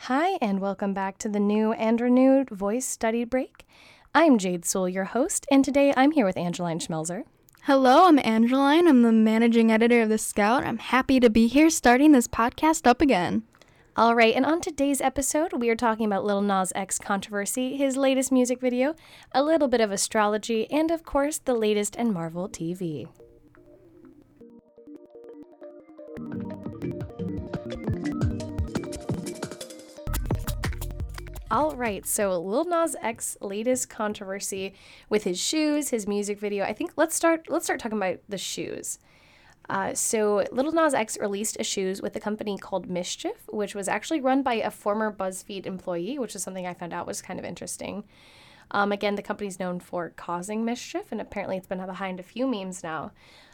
Hi, and welcome back to the new and renewed Voice Study Break. I'm Jade Sewell, your host, and today I'm here with Angeline Schmelzer. Hello, I'm Angeline. I'm the managing editor of The Scout. I'm happy to be here starting this podcast up again. All right, and on today's episode, we are talking about Lil Nas X controversy, his latest music video, a little bit of astrology, and of course, the latest in Marvel TV. All right, so Lil Nas X's latest controversy with his shoes, his music video. I think let's start talking about the shoes. So Lil Nas X released a shoes with a company called Mischief, which was actually run by a former BuzzFeed employee, which is something I found out was kind of interesting. Again, the company's known for causing mischief, and apparently it's been behind a few memes now.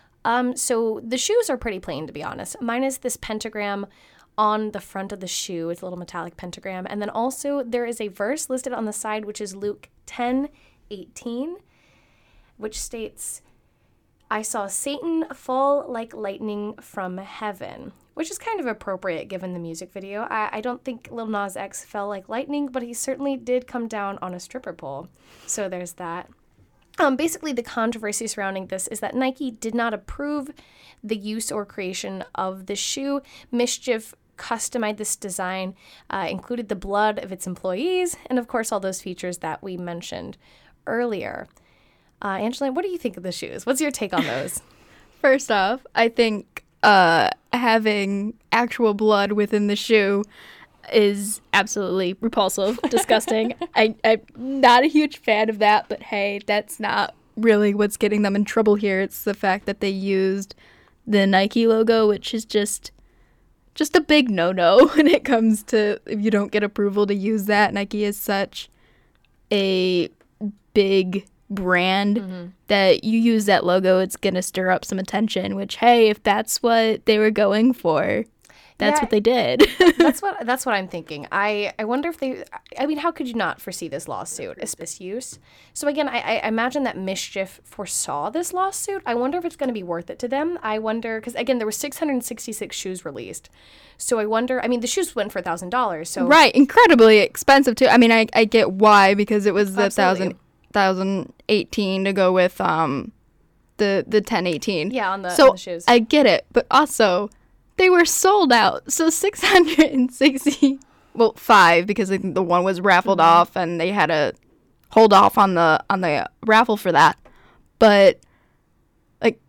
So the shoes are pretty plain, to be honest, minus this pentagram on the front of the shoe. It's a little metallic pentagram. And then also there is a verse listed on the side, which is Luke 10:18, which states, "I saw Satan fall like lightning from heaven," which is kind of appropriate given the music video. I don't think Lil Nas X fell like lightning, but he certainly did come down on a stripper pole. So there's that. Basically, the controversy surrounding this is that Nike did not approve the use or creation of the shoe. Mischief customized this design, included the blood of its employees, and of course all those features that we mentioned earlier. Angeline, what do you think of the shoes? What's your take on those? First off, I think having actual blood within the shoe is absolutely repulsive, disgusting. I'm not a huge fan of that, but hey, that's not really what's getting them in trouble here. It's the fact that they used the Nike logo, which is just a big no-no when it comes to if you don't get approval to use that. Nike is such a big brand that you use that logo, it's going to stir up some attention, which, hey, if that's what they were going for, that's what they did. That's what I'm thinking. I wonder if how could you not foresee this lawsuit, this use? So again, I imagine that Mischief foresaw this lawsuit. I wonder if it's going to be worth it to them. I wonder, because again, there were 666 shoes released. So I wonder, the shoes went for $1,000. So right, incredibly expensive too. I get why, because it was the 1018 to go with the 1018. Yeah, on the shoes. I get it, but also they were sold out. So 660, well, 5, because I think the one was raffled off and they had to hold off on the raffle for that. But like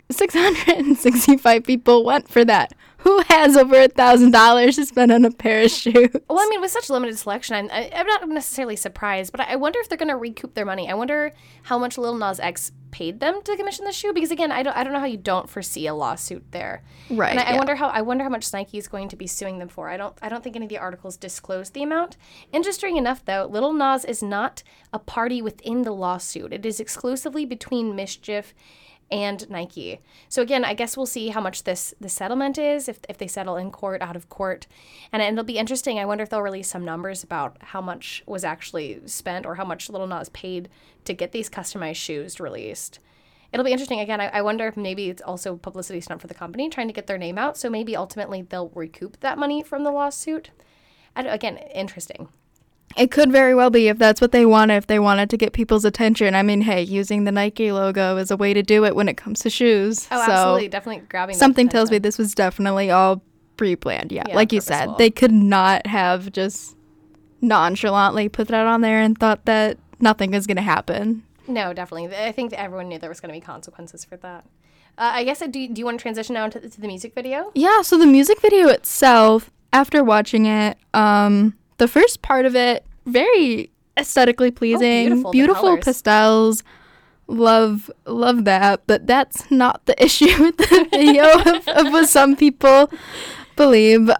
665 people went for that. Who has over $1,000 to spend on a pair of shoes? Well, with such limited selection, I'm not necessarily surprised, but I wonder if they're going to recoup their money. I wonder how much Lil Nas X paid them to commission the shoe, because again, I don't know how you don't foresee a lawsuit there. Right. And I wonder how much Nike is going to be suing them for. I don't think any of the articles disclose the amount. Interesting enough, though, Lil Nas is not a party within the lawsuit. It is exclusively between Mischief and Nike. So again, I guess we'll see how much the settlement is, if they settle in court, out of court. And it'll be interesting. I wonder if they'll release some numbers about how much was actually spent or how much Lil Nas paid to get these customized shoes released. It'll be interesting. Again, I wonder if maybe it's also publicity stunt for the company trying to get their name out. So maybe ultimately they'll recoup that money from the lawsuit. Again, interesting. It could very well be if that's what they wanted, if they wanted to get people's attention. Hey, using the Nike logo is a way to do it when it comes to shoes. Oh, so absolutely. Definitely grabbing something tells me this was definitely all pre-planned. Yeah, like you said, they could not have just nonchalantly put that on there and thought that nothing is going to happen. No, definitely. I think that everyone knew there was going to be consequences for that. I guess, do you want to transition now to the music video? Yeah, so the music video itself, after watching it, the first part of it, very aesthetically pleasing, beautiful pastels. Love that, but that's not the issue with the video of what some people believe.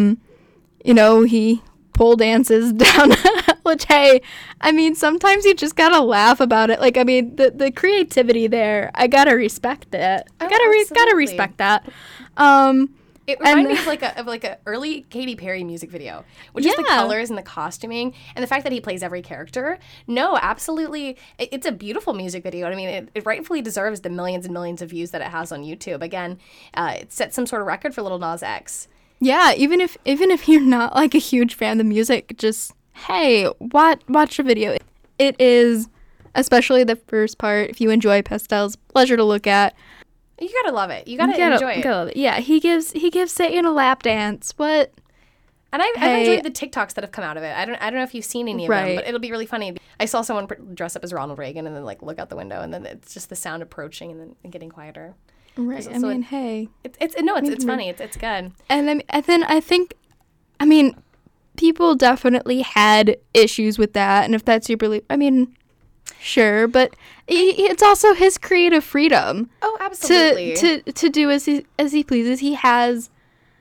He pole dances down, which, hey, sometimes you just gotta laugh about it. The creativity there, I gotta respect it. Gotta respect that. It reminded me of like a early Katy Perry music video, which is the colors and the costuming and the fact that he plays every character. No, absolutely. It's a beautiful music video. It rightfully deserves the millions and millions of views that it has on YouTube. Again, it set some sort of record for Lil Nas X. Yeah, even if you're not like a huge fan of the music, just hey, watch the video. It is, especially the first part. If you enjoy pastels, pleasure to look at. You gotta love it. You gotta enjoy it. Love it. Yeah, he gives Satan a lap dance. What? And I've enjoyed the TikToks that have come out of it. I don't know if you've seen any of them, but it'll be really funny. I saw someone dress up as Ronald Reagan and then like look out the window, and then it's just the sound approaching and then getting quieter. Right. So I mean, hey. It's funny. It's good. And then I think, I mean, people definitely had issues with that, and if that's your belief, I mean, sure, but it's also his creative freedom. Oh, absolutely. To do as he pleases. He has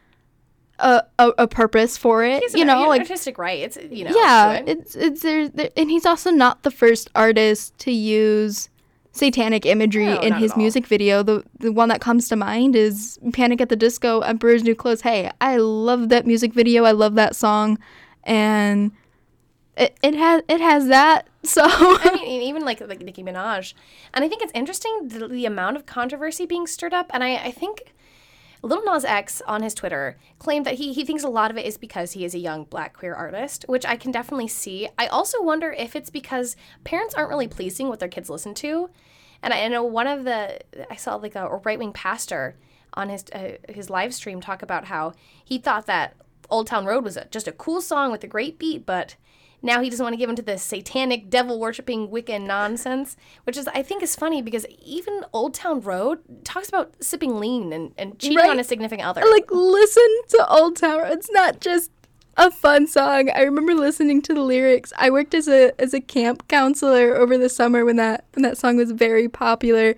a purpose for it. He's an artistic right. It's yeah. It's there, and he's also not the first artist to use satanic imagery in his music video. The one that comes to mind is Panic at the Disco, Emperor's New Clothes. Hey, I love that music video. I love that song, and it has that. So I mean, even like Nicki Minaj, and I think it's interesting the amount of controversy being stirred up, and I think Lil Nas X on his Twitter claimed that he thinks a lot of it is because he is a young Black queer artist, which I can definitely see. I also wonder if it's because parents aren't really pleasing what their kids listen to. And I know I saw like a right-wing pastor on his live stream talk about how he thought that Old Town Road was just a cool song with a great beat, but now he doesn't want to give into this satanic, devil-worshipping Wiccan nonsense, which I think is funny because even Old Town Road talks about sipping lean and cheating on a significant other. Like, listen to Old Town Road. It's not just a fun song. I remember listening to the lyrics. I worked as a camp counselor over the summer when that song was very popular,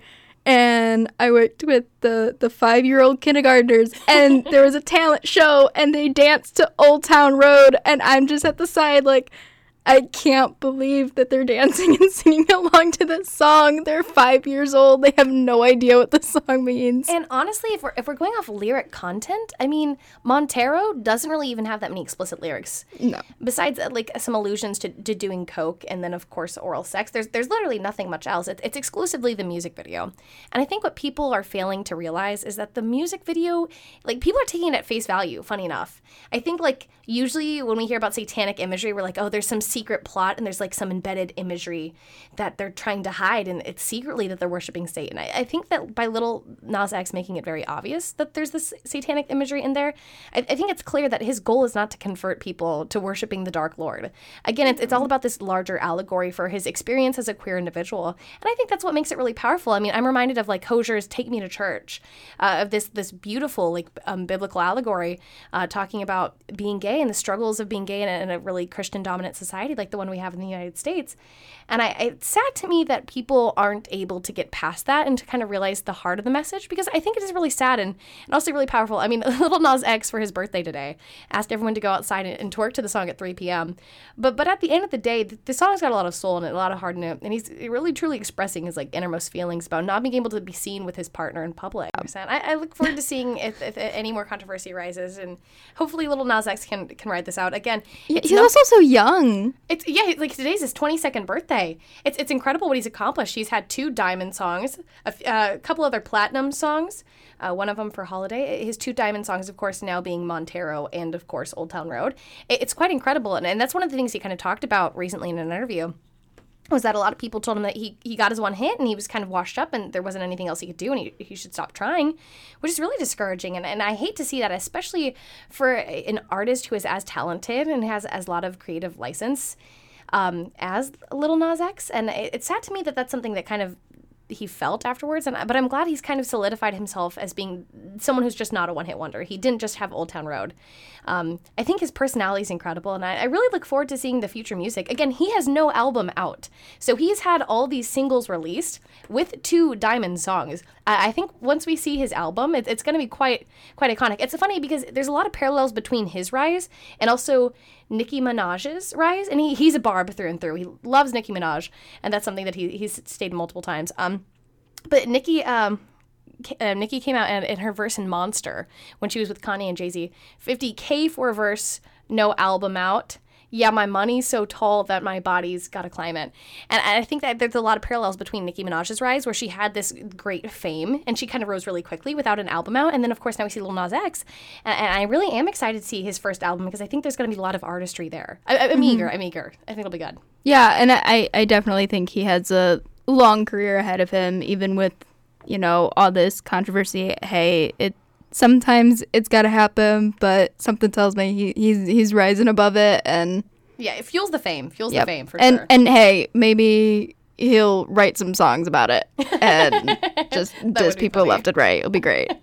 and I worked with the 5-year-old kindergartners, and there was a talent show, and they danced to Old Town Road, and I'm just at the side like, I can't believe that they're dancing and singing along to this song. They're 5 years old. They have no idea what the song means. And honestly, if we're going off lyric content, I mean, Montero doesn't really even have that many explicit lyrics. No. Besides, like, some allusions to doing coke and then, of course, oral sex, there's literally nothing much else. It's exclusively the music video. And I think what people are failing to realize is that the music video, like, people are taking it at face value, funny enough. I think, like, usually when we hear about satanic imagery, we're like, oh, there's some secret plot and there's like some embedded imagery that they're trying to hide, and it's secretly that they're worshiping Satan. I think that by Lil Nas X making it very obvious that there's this satanic imagery in there, I think it's clear that his goal is not to convert people to worshiping the Dark Lord. Again, it's all about this larger allegory for his experience as a queer individual, and I think that's what makes it really powerful. I mean, I'm reminded of like Hosier's "Take Me to Church," of this beautiful like biblical allegory talking about being gay and the struggles of being gay in a really Christian dominant society like the one we have in the United States. And it's sad to me that people aren't able to get past that and to kind of realize the heart of the message, because I think it is really sad and also really powerful. I mean, Lil Nas X for his birthday today asked everyone to go outside and twerk to the song at 3 p.m. But at the end of the day, the song's got a lot of soul in it, a lot of heart in it, and he's really truly expressing his like innermost feelings about not being able to be seen with his partner in public. I look forward to seeing if any more controversy rises, and hopefully Lil Nas X can ride this out. Again, he's also so young. Like today's his 22nd birthday. It's incredible what he's accomplished. He's had 2 diamond songs, a couple other platinum songs, one of them for Holiday. His 2 diamond songs, of course, now being Montero and, of course, Old Town Road. It's quite incredible, and that's one of the things he kind of talked about recently in an interview, was that a lot of people told him that he got his one hit and he was kind of washed up and there wasn't anything else he could do and he should stop trying, which is really discouraging. And I hate to see that, especially for an artist who is as talented and has as a lot of creative license as Lil Nas X. And it's sad to me that that's something that kind of he felt afterwards, but I'm glad he's kind of solidified himself as being someone who's just not a one-hit wonder. He didn't just have Old Town Road. I think his personality is incredible, and I really look forward to seeing the future music. Again, he has no album out, so he's had all these singles released with 2 diamond songs. I think once we see his album, it's going to be quite iconic. It's funny because there's a lot of parallels between his rise and also Nicki Minaj's rise, and he's a barb through and through. He loves Nicki Minaj, and that's something that he's stated multiple times. But Nicki came out in her verse in Monster when she was with Kanye and Jay-Z. $50K for a verse, no album out. yeah, my money's so tall that my body's got to climb it. And I think that there's a lot of parallels between Nicki Minaj's rise, where she had this great fame and she kind of rose really quickly without an album out. And then, of course, now we see Lil Nas X. And I really am excited to see his first album because I think there's going to be a lot of artistry there. I'm eager. I think it'll be good. Yeah, and I definitely think he has a long career ahead of him, even with, you know, all this controversy. Hey, sometimes it's got to happen, but something tells me he's rising above it, and yeah, it fuels the fame. The fame for and, sure. And hey, maybe he'll write some songs about it and just diss people left and right. It'll be great.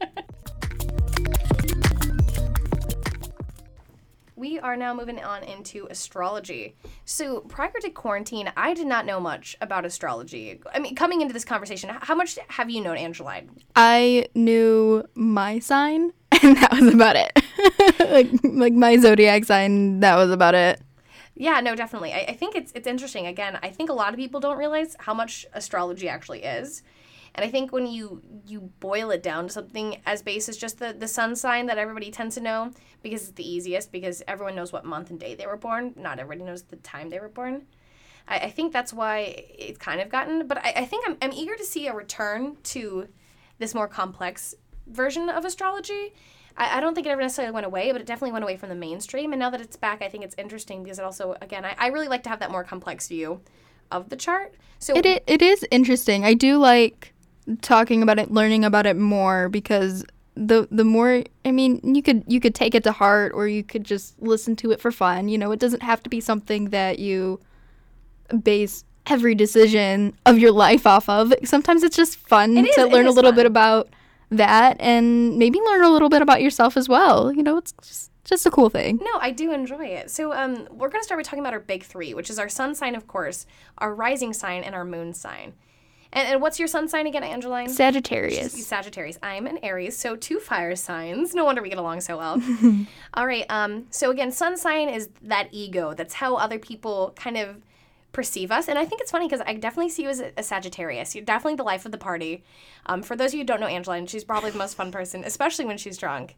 We are now moving on into astrology. So prior to quarantine, I did not know much about astrology. I mean, coming into this conversation, how much have you known, Angeline? I knew my sign, and that was about it. like my zodiac sign, that was about it. Yeah, no, definitely. I think it's interesting. Again, I think a lot of people don't realize how much astrology actually is. And I think when you boil it down to something as base as just the sun sign that everybody tends to know, because it's the easiest, because everyone knows what month and day they were born. Not everybody knows the time they were born. I think that's why it's kind of gotten, but I think I'm eager to see a return to this more complex version of astrology. I don't think it ever necessarily went away, but it definitely went away from the mainstream. And now that it's back, I think it's interesting because it also, again, I really like to have that more complex view of the chart. So it is interesting. I do like talking about it, learning about it more, because the more, I mean, you could take it to heart, or you could just listen to it for fun. You know, it doesn't have to be something that you base every decision of your life off of. Sometimes it's just fun to learn a little bit about that, and maybe learn a little bit about yourself as well. You know, it's just a cool thing. No, I do enjoy it. So we're going to start by talking about our big three, which is our sun sign, of course, our rising sign, and our moon sign. And what's your sun sign again, Angeline? Sagittarius. She's Sagittarius. I'm an Aries, so 2 fire signs. No wonder we get along so well. All right. So again, sun sign is that ego. That's how other people kind of perceive us. And I think it's funny because I definitely see you as a Sagittarius. You're definitely the life of the party. For those of you who don't know Angeline, she's probably the most fun person, especially when she's drunk.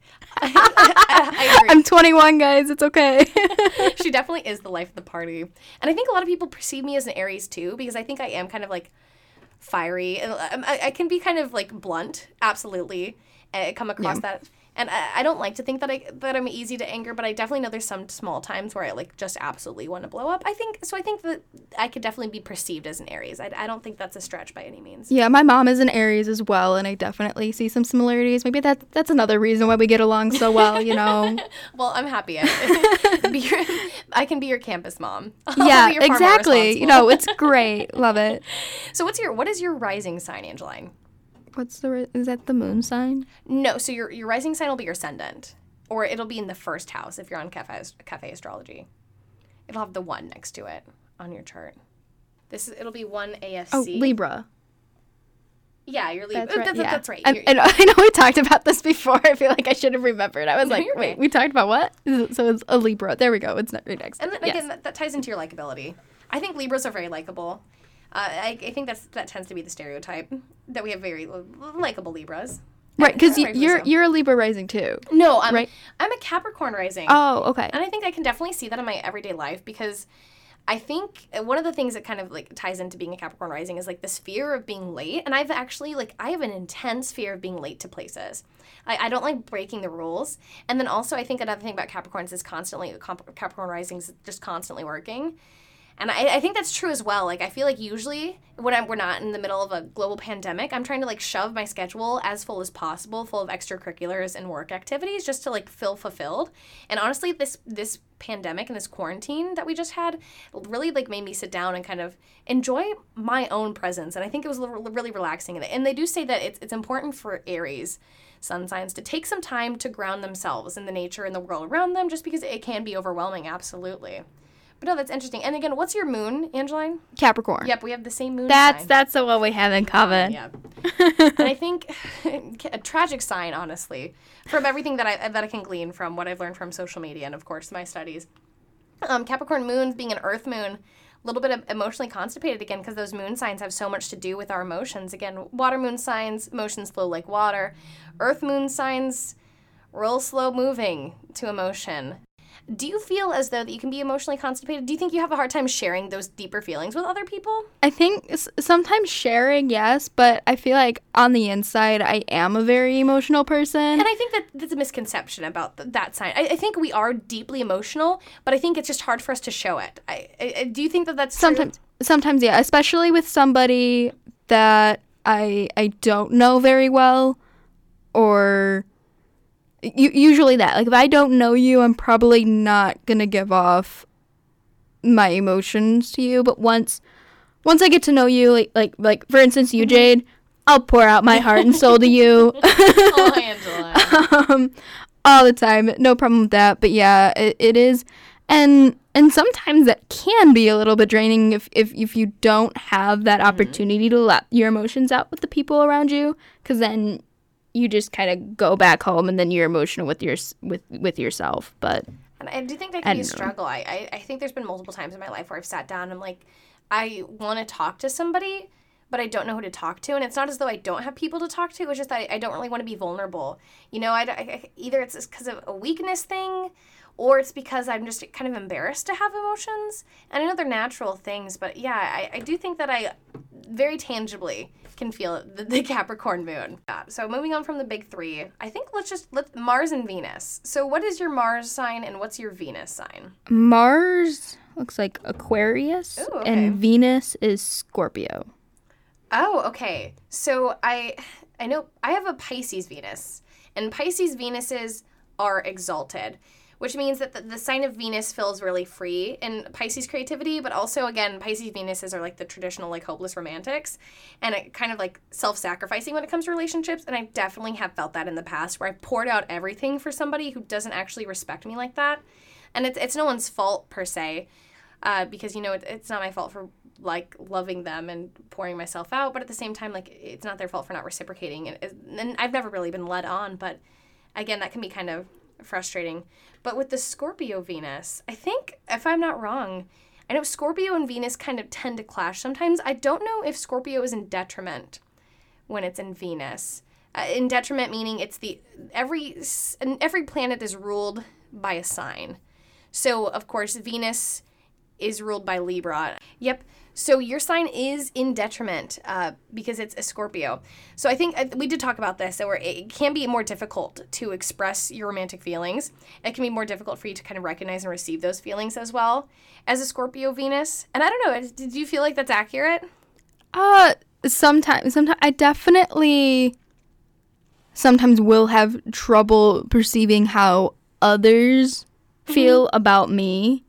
I agree. I'm 21, guys. It's okay. She definitely is the life of the party. And I think a lot of people perceive me as an Aries too, because I think I am kind of like fiery. I can be kind of like blunt, absolutely. I come across that. And I don't like to think that I'm easy to anger, but I definitely know there's some small times where I like just absolutely want to blow up. I think that I could definitely be perceived as an Aries. I don't think that's a stretch by any means. Yeah, my mom is an Aries as well, and I definitely see some similarities. Maybe that's another reason why we get along so well, you know. Well, I'm happy. I can be your campus mom. Yeah, exactly. You know, it's great. Love it. So what is your rising sign, Angeline? Is that the moon sign? No, so your rising sign will be your ascendant, or it'll be in the first house if you're on Cafe Astrology. It'll have the 1 next to it on your chart. It'll be 1 ASC. Oh, Libra. Yeah, you're Libra. That's right. I know we talked about this before. I feel like I should have remembered. I was like, wait, we talked about what? So it's a Libra. There we go. It's not right next. And again, that ties into your likability. I think Libras are very likable. I think that tends to be the stereotype, that we have very likable Libras. Right, because you're a Libra rising too. No, I'm a Capricorn rising. Oh, okay. And I think I can definitely see that in my everyday life, because I think one of the things that kind of like ties into being a Capricorn rising is like this fear of being late. And I've actually I have an intense fear of being late to places. I don't like breaking the rules. And then also I think another thing about Capricorns is Capricorn risings just constantly working. And I think that's true as well. Like, I feel like usually when we're not in the middle of a global pandemic, I'm trying to, like, shove my schedule as full as possible, full of extracurriculars and work activities, just to, like, feel fulfilled. And honestly, this pandemic and this quarantine that we just had really, like, made me sit down and kind of enjoy my own presence. And I think it was really relaxing. And they do say that it's important for Aries sun signs to take some time to ground themselves in the nature and the world around them, just because it can be overwhelming, absolutely. But no, that's interesting. And again, what's your moon, Angeline? Capricorn. Yep, we have the same moon sign. That's the one we have in common. Yeah. And I think a tragic sign, honestly, from everything that I can glean from what I've learned from social media and, of course, my studies. Capricorn moon being an earth moon, a little bit of emotionally constipated again, because those moon signs have so much to do with our emotions. Again, water moon signs, emotions flow like water. Earth moon signs, real slow moving to emotion. Do you feel as though that you can be emotionally constipated? Do you think you have a hard time sharing those deeper feelings with other people? I think sometimes sharing, yes, but I feel like on the inside, I am a very emotional person. And I think that that's a misconception about that sign. I think we are deeply emotional, but I think it's just hard for us to show it. Do you think that that's sometimes, true? Sometimes, yeah, especially with somebody that I don't know very well, or usually that. Like, if I don't know you, I'm probably not gonna give off my emotions to you. But once I get to know you, like for instance, you, Jade, I'll pour out my heart and soul to you. Oh, Angela. All the time, no problem with that. But yeah, it is, and sometimes that can be a little bit draining if you don't have that opportunity to let your emotions out with the people around you, because then you just kind of go back home and then you're emotional with yourself. But and I do think that can be a struggle. I think there's been multiple times in my life where I've sat down and I'm like, I want to talk to somebody, but I don't know who to talk to. And it's not as though I don't have people to talk to. It's just that I don't really want to be vulnerable. You know, either it's because of a weakness thing, or it's because I'm just kind of embarrassed to have emotions. And I know they're natural things, but yeah, I do think that I very tangibly can feel the Capricorn moon. Yeah. So moving on from the big three, I think let's Mars and Venus. So what is your Mars sign and what's your Venus sign? Mars looks like Aquarius. Ooh, okay. And Venus is Scorpio. Oh, okay. So I know I have a Pisces Venus, and Pisces Venuses are exalted, which means that the sign of Venus feels really free in Pisces creativity, but also, again, Pisces Venuses are like the traditional, like, hopeless romantics, and it kind of, like, self-sacrificing when it comes to relationships, and I definitely have felt that in the past, where I poured out everything for somebody who doesn't actually respect me like that, and it's no one's fault, per se, because, you know, it's not my fault for, like, loving them and pouring myself out, but at the same time, like, it's not their fault for not reciprocating, and I've never really been led on, but, again, that can be kind of frustrating. But with the Scorpio Venus, I think, if I'm not wrong, I know Scorpio and Venus kind of tend to clash sometimes. I don't know if Scorpio is in detriment when it's in Venus. In detriment meaning it's every planet is ruled by a sign. So, of course, Venus is ruled by Libra. Yep. So your sign is in detriment because it's a Scorpio. So I think we did talk about this, where it can be more difficult to express your romantic feelings. It can be more difficult for you to kind of recognize and receive those feelings as well as a Scorpio Venus. And I don't know, did you feel like that's accurate? Sometimes I definitely sometimes will have trouble perceiving how others feel about me.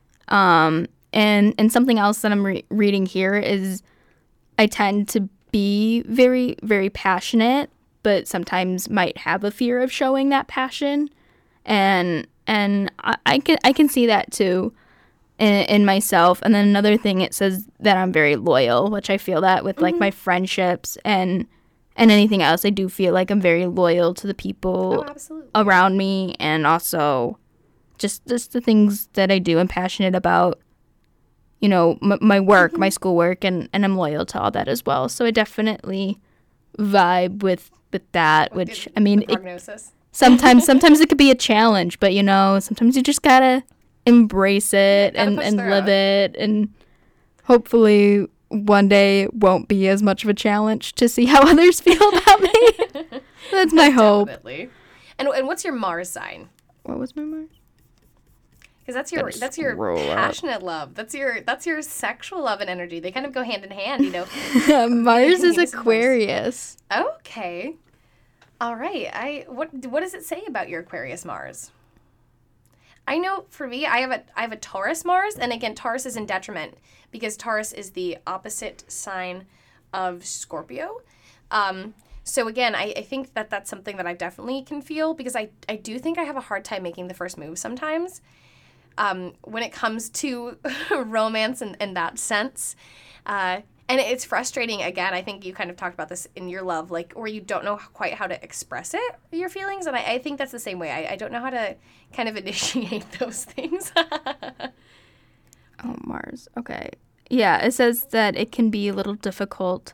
And something else that I'm reading here is I tend to be very, very passionate, but sometimes might have a fear of showing that passion. And I can see that too in myself. And then another thing, it says that I'm very loyal, which I feel that with like my friendships and anything else. I do feel like I'm very loyal to the people around me, and also just the things that I do. I'm passionate about, you know, my work, my schoolwork, and I'm loyal to all that as well. So I definitely vibe with that, which, I mean, sometimes it could be a challenge, but, you know, sometimes you just gotta embrace it and live it, and hopefully one day it won't be as much of a challenge to see how others feel about me. That's my hope. Definitely. And what's your Mars sign? What was my Mars? Because that's your passionate love. That's your sexual love and energy. They kind of go hand in hand, you know. Mars is Aquarius. Okay. All right. What does it say about your Aquarius Mars? I know for me, I have a Taurus Mars, and again, Taurus is in detriment because Taurus is the opposite sign of Scorpio. So again, I think that's something that I definitely can feel, because I do think I have a hard time making the first move sometimes. When it comes to romance in that sense. And it's frustrating, again, I think you kind of talked about this in your love, like, where you don't know quite how to express it, your feelings, and I think that's the same way. I don't know how to kind of initiate those things. Oh, Mars. Okay. Yeah, it says that it can be a little difficult.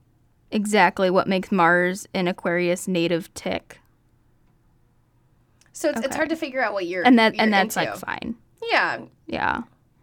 Exactly what makes Mars an Aquarius native tick. So it's hard to figure out what you're and that's into. like fine. Yeah. Yeah.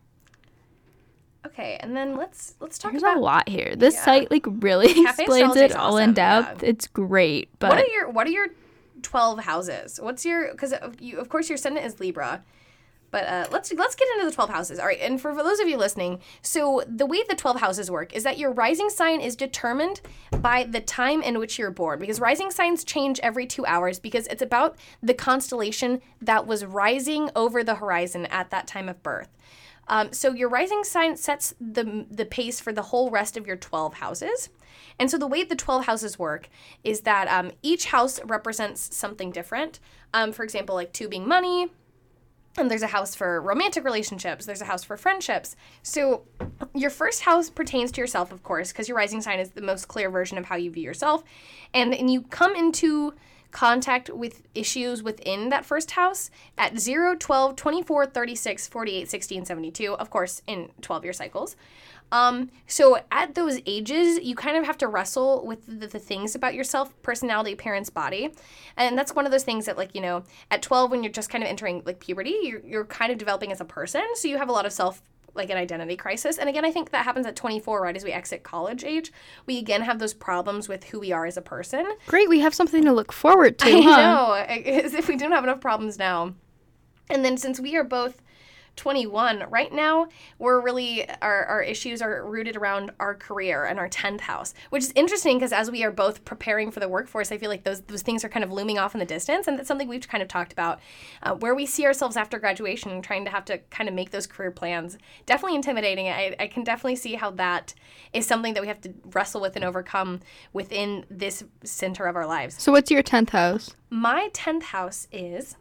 Okay, and then let's talk There's about a lot here. This site like really Cafe explains Astrology it is all awesome, in depth. yeah. It's great. But what are your 12 houses? What's your, because you, of course, your ascendant is Libra. But let's get into the 12 houses. All right, and for those of you listening, so the way the 12 houses work is that your rising sign is determined by the time in which you're born, because rising signs change every 2 hours because it's about the constellation that was rising over the horizon at that time of birth. So your rising sign sets the pace for the whole rest of your 12 houses. And so the way the 12 houses work is that each house represents something different. For example, like 2 being money, and there's a house for romantic relationships. There's a house for friendships. So your first house pertains to yourself, of course, because your rising sign is the most clear version of how you view yourself. And you come into contact with issues within that first house at 0, 12, 24, 36, 48, 60, and 72, of course, in 12-year cycles. So at those ages, you kind of have to wrestle with the things about yourself, personality, appearance, body. And that's one of those things that, like, you know, at 12, when you're just kind of entering like puberty, you're kind of developing as a person. So you have a lot of like an identity crisis. And again, I think that happens at 24, right as we exit college age. We again have those problems with who we are as a person. Great, we have something to look forward to, I huh? know, as if we don't have enough problems now. And then since we are both 21 right now, we're really our issues are rooted around our career and our 10th house, which is interesting because as we are both preparing for the workforce, I feel like those things are kind of looming off in the distance, and that's something we've kind of talked about, where we see ourselves after graduation and trying to have to kind of make those career plans. Definitely intimidating. I can definitely see how that is something that we have to wrestle with and overcome within this center of our lives. So what's your 10th house? My 10th house is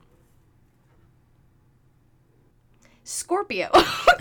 Scorpio.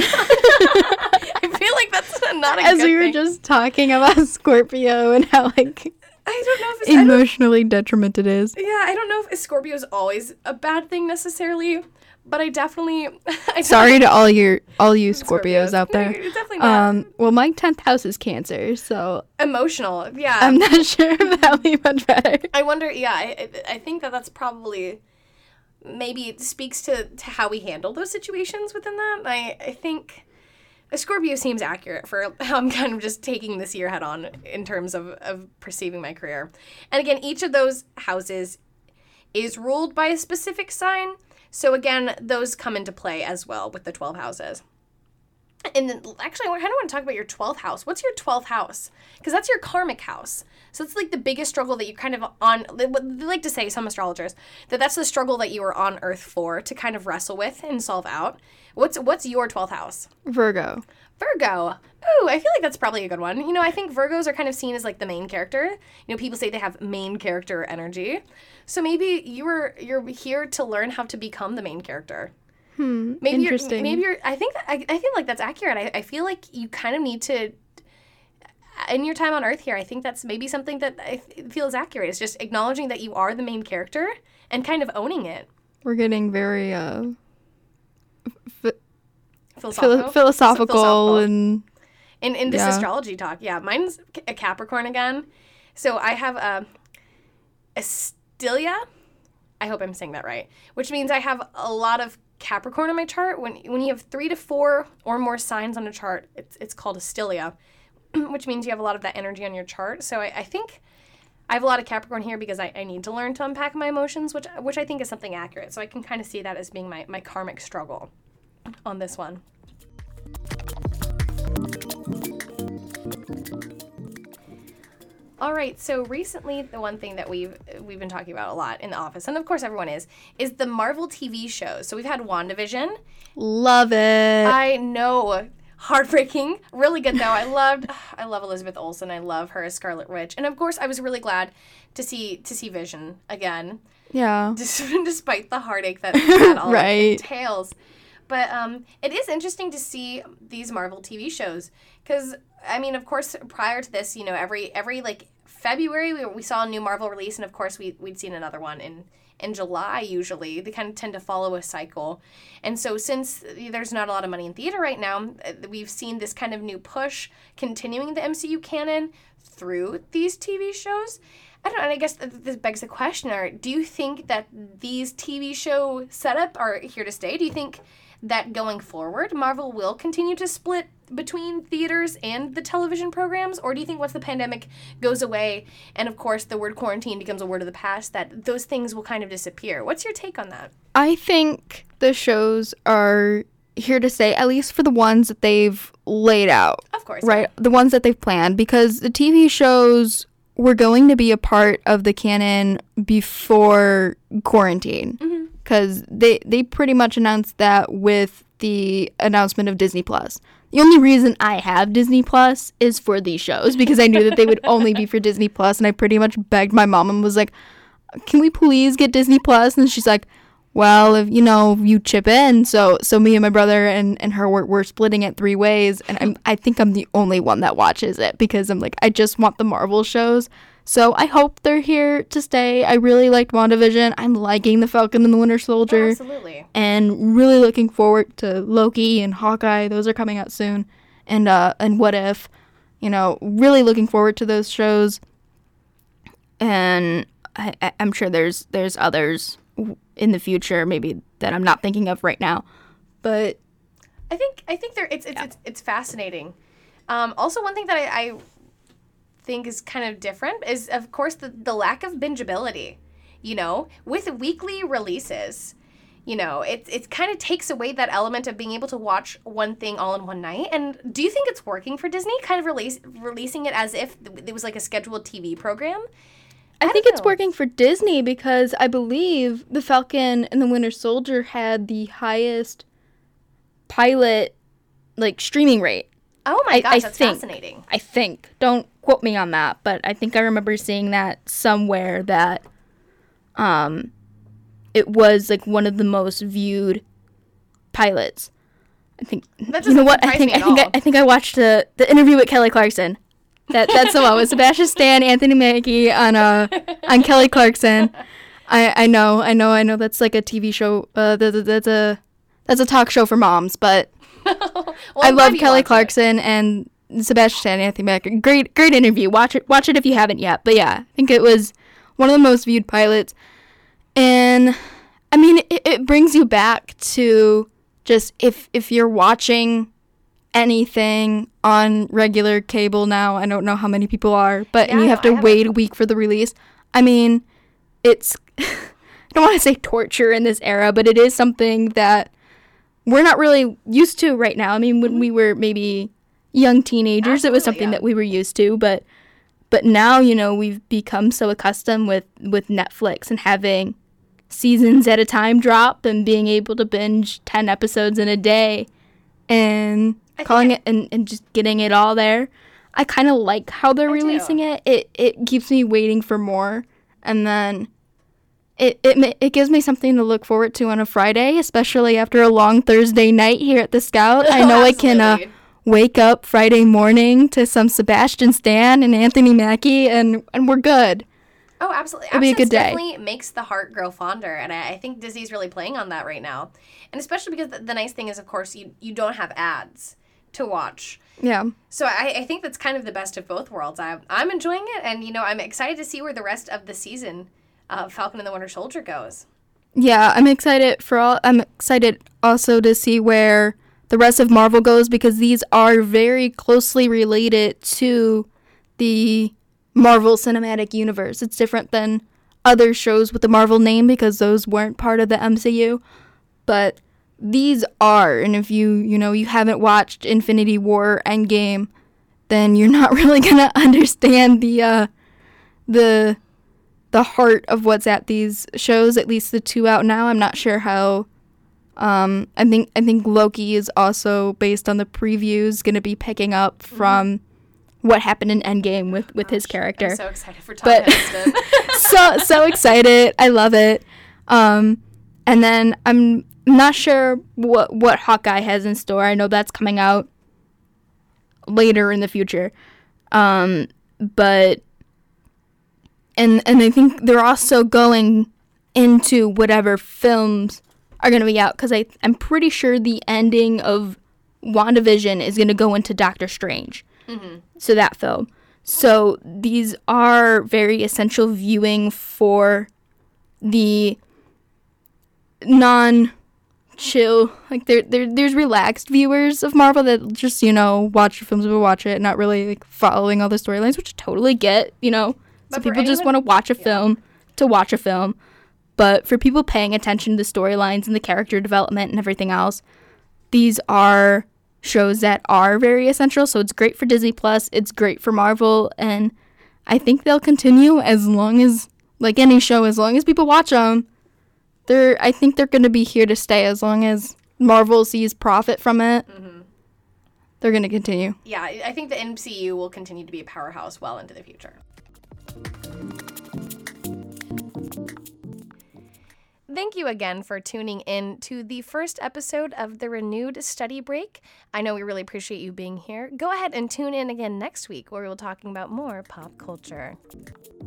I feel like that's not a As good we were thing. just talking about Scorpio and how like I don't know if it's emotionally detriment it is. I don't know if Scorpio is always a bad thing necessarily, but I definitely Sorry to all you Scorpios out No, there. it's definitely not. Well, my 10th house is Cancer, so Emotional. Yeah. I'm not sure if that'll be much better. I wonder, I think that that's probably, maybe it speaks to how we handle those situations within that. I think a Scorpio seems accurate for how I'm kind of just taking this year head on in terms of perceiving my career. And again, each of those houses is ruled by a specific sign. So again, those come into play as well with the 12 houses. And then, actually, I kind of want to talk about your 12th house. What's your 12th house? Because that's your karmic house. So it's like the biggest struggle that you're kind of on. They like to say, some astrologers, that's the struggle that you were on Earth for, to kind of wrestle with and solve out. What's your 12th house? Virgo. Virgo. Ooh, I feel like that's probably a good one. You know, I think Virgos are kind of seen as like the main character. You know, people say they have main character energy. So maybe you're here to learn how to become the main character. Maybe Interesting. I feel like that's accurate. I feel like you kind of need to, in your time on Earth here, I think that's maybe something that I feel is accurate. It's just acknowledging that you are the main character and kind of owning it. We're getting very Philosophical. philosophical and in this yeah. astrology talk. Yeah, mine's a Capricorn again. So I have a Stylia. I hope I'm saying that right. Which means I have a lot of Capricorn in my chart. When you have 3 to 4 or more signs on a chart, it's called a Stylia, which means you have a lot of that energy on your chart. So I think I have a lot of Capricorn here because I need to learn to unpack my emotions, which I think is something accurate. So I can kind of see that as being my karmic struggle on this one. All right, so recently the one thing that we've been talking about a lot in the office, and of course everyone is the Marvel TV shows. So we've had WandaVision. love it. I know, heartbreaking, really good though. I love Elizabeth Olsen. I love her as Scarlet Witch, and of course I was really glad to see Vision again. Yeah. Despite the heartache that all Right. entails. But it is interesting to see these Marvel TV shows because, I mean, of course, prior to this, you know, every like February we saw a new Marvel release, and of course we'd seen another one in July usually. They kind of tend to follow a cycle. And so since there's not a lot of money in theater right now, we've seen this kind of new push continuing the MCU canon through these TV shows. I don't know, and I guess this begs the question, do you think that these TV show setup are here to stay? Do you think that going forward, Marvel will continue to split between theaters and the television programs? Or do you think once the pandemic goes away, and of course the word quarantine becomes a word of the past, that those things will kind of disappear? What's your take on that? I think the shows are here to stay, at least for the ones that they've laid out. Of course. Right? Yeah. The ones that they've planned, because the TV shows were going to be a part of the canon before quarantine. Because they pretty much announced that with the announcement of Disney Plus. The only reason I have Disney Plus is for these shows, because I knew that they would only be for Disney Plus, and I pretty much begged my mom and was like, can we please get Disney Plus? And she's like, well, if you chip in. So me and my brother and her we're splitting it 3 ways, and I think I'm the only one that watches it, because I'm like, I just want the Marvel shows. So I hope they're here to stay. I really liked WandaVision. I'm liking The Falcon and the Winter Soldier. Oh, absolutely. And really looking forward to Loki and Hawkeye. Those are coming out soon. And What If. Really looking forward to those shows. And I'm sure there's others in the future, maybe, that I'm not thinking of right now. But I think it's fascinating. Also, one thing that I think is kind of different is, of course, the lack of bingeability. With weekly releases, it kind of takes away that element of being able to watch one thing all in one night. And do you think it's working for Disney, kind of releasing it as if it was like a scheduled TV program? I think it's working for Disney, because I believe The Falcon and the Winter Soldier had the highest pilot streaming rate. Oh my gosh, that's fascinating. I think. Don't quote me on that, but I think I remember seeing that somewhere, that it was one of the most viewed pilots. I think. That doesn't surprise me at all. I think I watched the interview with Kelly Clarkson. That's the one with Sebastian Stan, Anthony Mackie on Kelly Clarkson. I know. That's like a TV show. That's a talk show for moms, but Well, I love Kelly Clarkson and Sebastian Stan and Anthony Mackie. Great interview. Watch it if you haven't yet. But yeah, I think it was one of the most viewed pilots, and I mean it brings you back to just if you're watching anything on regular cable now, I don't know how many people are, but and you have to wait a week for the release. I mean, it's I don't want to say torture in this era, but it is something that we're not really used to right now. I mean, when we were maybe young teenagers, it was something that we were used to, but now, we've become so accustomed with Netflix and having seasons at a time drop and being able to binge 10 episodes in a day and calling it and just getting it all there. I kind of like how they're releasing it. It keeps me waiting for more, and then it gives me something to look forward to on a Friday, especially after a long Thursday night here at the Scout. I know I can wake up Friday morning to some Sebastian Stan and Anthony Mackie, and we're good. Oh, absolutely. It'll be a good day. Definitely makes the heart grow fonder, and I think Disney's really playing on that right now. And especially because the nice thing is, of course, you don't have ads to watch. Yeah. So I think that's kind of the best of both worlds. I'm enjoying it, and, I'm excited to see where the rest of the season of Falcon and the Winter Soldier goes. Yeah, I'm excited also to see where the rest of Marvel goes, because these are very closely related to the Marvel Cinematic Universe. It's different than other shows with the Marvel name, because those weren't part of the MCU, but these are. And if you haven't watched Infinity War Endgame, then you're not really gonna understand the heart of what's at these shows, at least the 2 out now. I'm not sure how. I think Loki is also, based on the previews, going to be picking up from what happened in Endgame with his character. I'm so excited for Tom Hiddleston. so excited. I love it. And then I'm not sure what Hawkeye has in store. I know that's coming out later in the future. But and I think they're also going into whatever films are going to be out, because I'm pretty sure the ending of WandaVision is going to go into Doctor Strange. Mm-hmm. So that film. So these are very essential viewing for the non-chill, like there's relaxed viewers of Marvel that just, watch the films to watch it, not really like following all the storylines, which I totally get, But Some for people just anyone- want to watch a film to watch a film. But for people paying attention to the storylines and the character development and everything else, these are shows that are very essential. So it's great for Disney Plus, it's great for Marvel, and I think they'll continue as long as, like any show, as long as people watch them. I think they're going to be here to stay as long as Marvel sees profit from it. Mm-hmm. They're going to continue. Yeah, I think the MCU will continue to be a powerhouse well into the future. Thank you again for tuning in to the first episode of the Renewed Study Break. I know we really appreciate you being here. Go ahead and tune in again next week where we'll be talking about more pop culture.